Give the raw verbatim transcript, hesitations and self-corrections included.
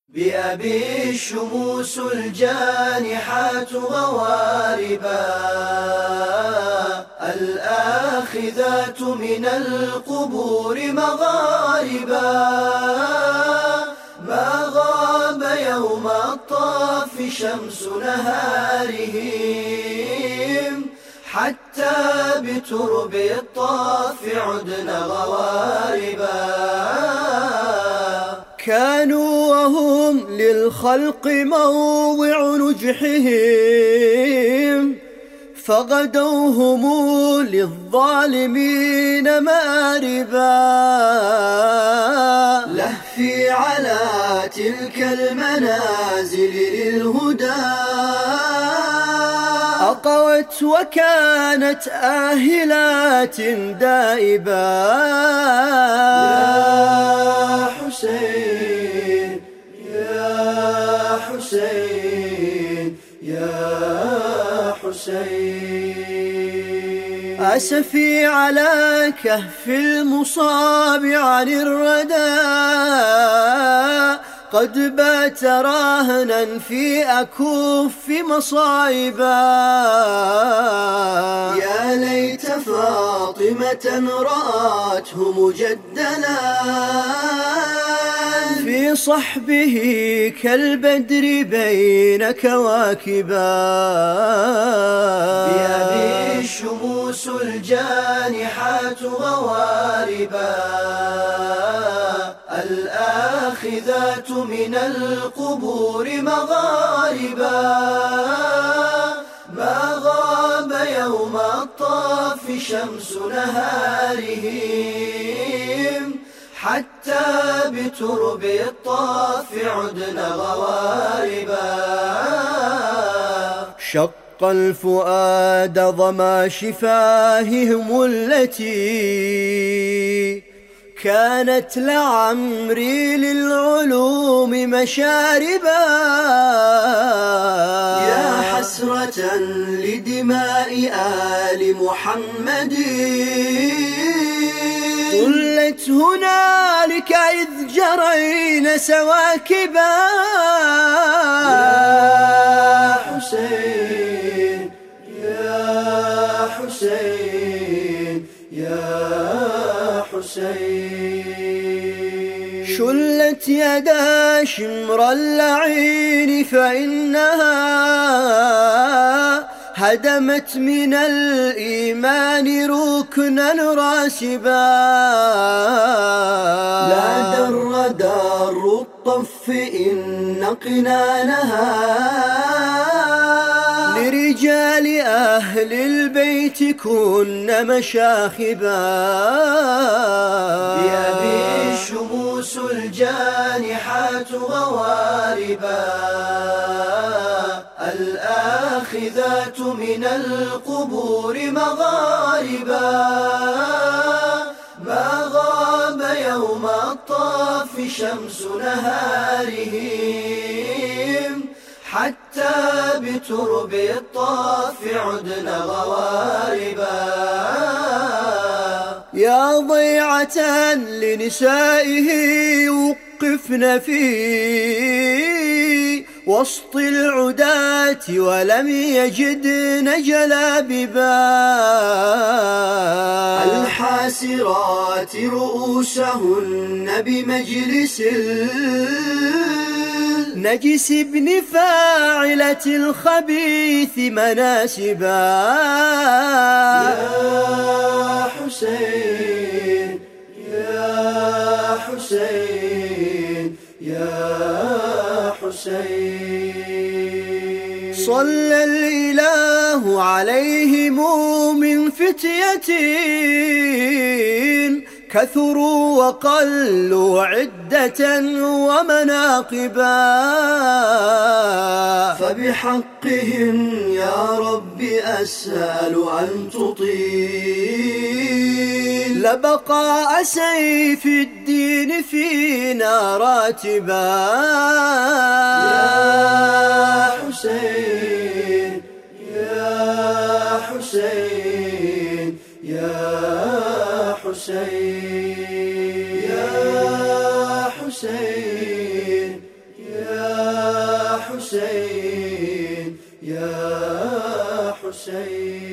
بأبي الشموس الجانحات غواربا، الآخذات من القبور مغاربا، ما غاب يوم الطاف شمس نهارهم، حتى بترب الطاف عدن غواربا. كانوا وهم للخلق موضع نجحهم، فغدوا هم للظالمين مآربا. لهفي على تلك المنازل للهدى، أقوت وكانت آهلات دائبا. يا حسين يا حسين يا حسين، أسفي على كهف المصاب عن الردى، قد بات راهنا في أكف مصائبا. يا ليت فاطمة رأته مجدلا، في صحبه كالبدر بين كواكبا. بأبي الشموس الجانحات غواربا، الآخذات من القبور مغاربا، ما غاب يوم الطاف شمس نهارهم، حتى بترب الطاف عدن غواربا. شق الفؤاد ظما شفاههم التي كانت لعمري للعلوم مشاربا. يا حسرة لدماء آل محمد، طلت هنالك إذ جرين سواكبا. يا حسين يا حسين يا حسين، شلت يدا شمر اللعين فإنها هدمت من الإيمان ركنا راسبا. لا در دار الطف إن قنانها، لرجال أهل البيت كن مشاخبا. بأبي الشموس الجانحات غواربا، الآخذات من القبور مغاربا، ما غاب يوم الطاف شمس نهارهم، حتى بترب الطاف عدن غواربا. يا ضيعة لنسائه وقفن في وسط العداة ولم يجدن جلاببا. الحاسرات رؤوسهن بمجلس نجس ابن فاعلة الخبيث مناسبا. يا حسين يا حسين يا حسين، صلى الإله عليهم من فتية كثروا وقلوا عدة ومناقبا. فبحقهم يا رب أسأل أن تطيل لبقاء سيف الدين فينا راتبا. يا حسين يا حسين يا حسين يا حسين يا حسين يا حسين.